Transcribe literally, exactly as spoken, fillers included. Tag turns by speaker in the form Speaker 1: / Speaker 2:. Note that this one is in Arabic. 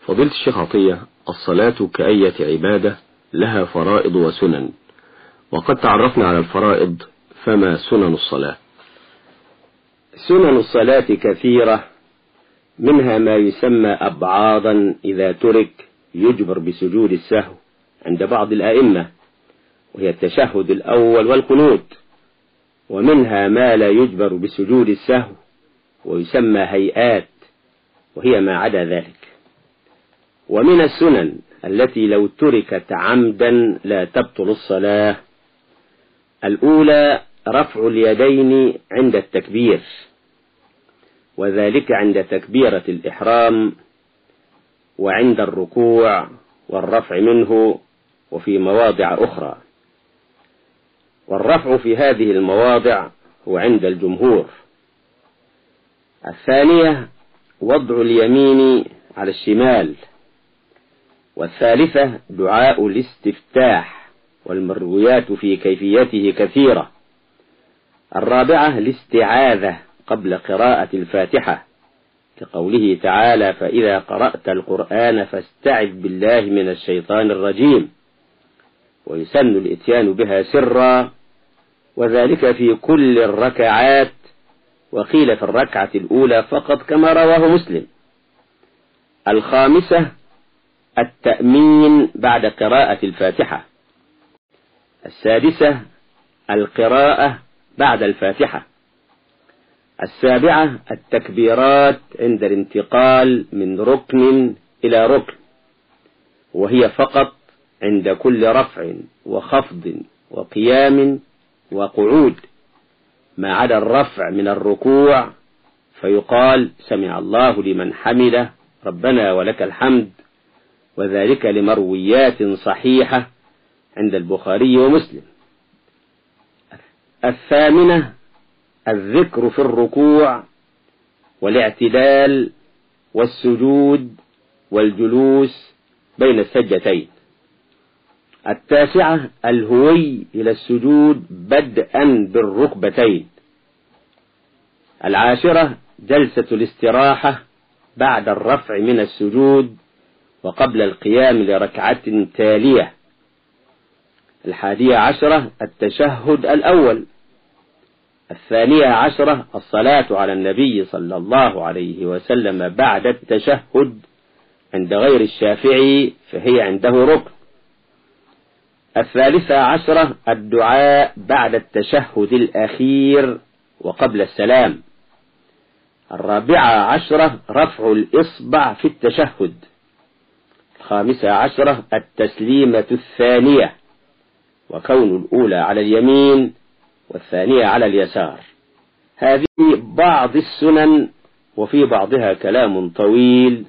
Speaker 1: فضيلة الشيخ عطية، الصلاة كأية عبادة لها فرائض وسنن، وقد تعرفنا على الفرائض، فما سنن الصلاة؟
Speaker 2: سنن الصلاة كثيرة، منها ما يسمى أبعاضا إذا ترك يجبر بسجود السهو عند بعض الأئمة، وهي التشهد الأول والقنوت، ومنها ما لا يجبر بسجود السهو ويسمى هيئات، وهي ما عدا ذلك. ومن السنن التي لو تركت عمدا لا تبطل الصلاة: الأولى رفع اليدين عند التكبير، وذلك عند تكبيرة الإحرام وعند الركوع والرفع منه وفي مواضع أخرى، والرفع في هذه المواضع هو عند الجمهور. الثانية وضع اليمين على الشمال، والثالثة دعاء الاستفتاح، والمرويات في كيفيته كثيرة. الرابعة الاستعاذة قبل قراءة الفاتحة، كقوله تعالى: فإذا قرأت القرآن فاستعذ بالله من الشيطان الرجيم. ويسن الإتيان بها سرا، وذلك في كل الركعات، وقيل في الركعة الأولى فقط كما رواه مسلم. الخامسة التأمين بعد قراءة الفاتحة. السادسة القراءة بعد الفاتحة. السابعة التكبيرات عند الانتقال من ركن إلى ركن، وهي فقط عند كل رفع وخفض وقيام وقعود، ما عدا الرفع من الركوع، فيقال: سمع الله لمن حمده ربنا ولك الحمد، وذلك لمرويات صحيحة عند البخاري ومسلم. الثامنة الذكر في الركوع والاعتدال والسجود والجلوس بين السجدتين. التاسعة الهوي إلى السجود بدءا بالركبتين. العاشرة جلسة الاستراحة بعد الرفع من السجود وقبل القيام لركعة تالية. الحادية عشرة التشهد الأول. الثانية عشرة الصلاة على النبي صلى الله عليه وسلم بعد التشهد عند غير الشافعي، فهي عنده ركن. الثالثة عشرة الدعاء بعد التشهد الأخير وقبل السلام. الرابعة عشرة رفع الإصبع في التشهد. الخامسة عشرة التسليمة الثانية، وكون الأولى على اليمين والثانية على اليسار. هذه بعض السنن، وفي بعضها كلام طويل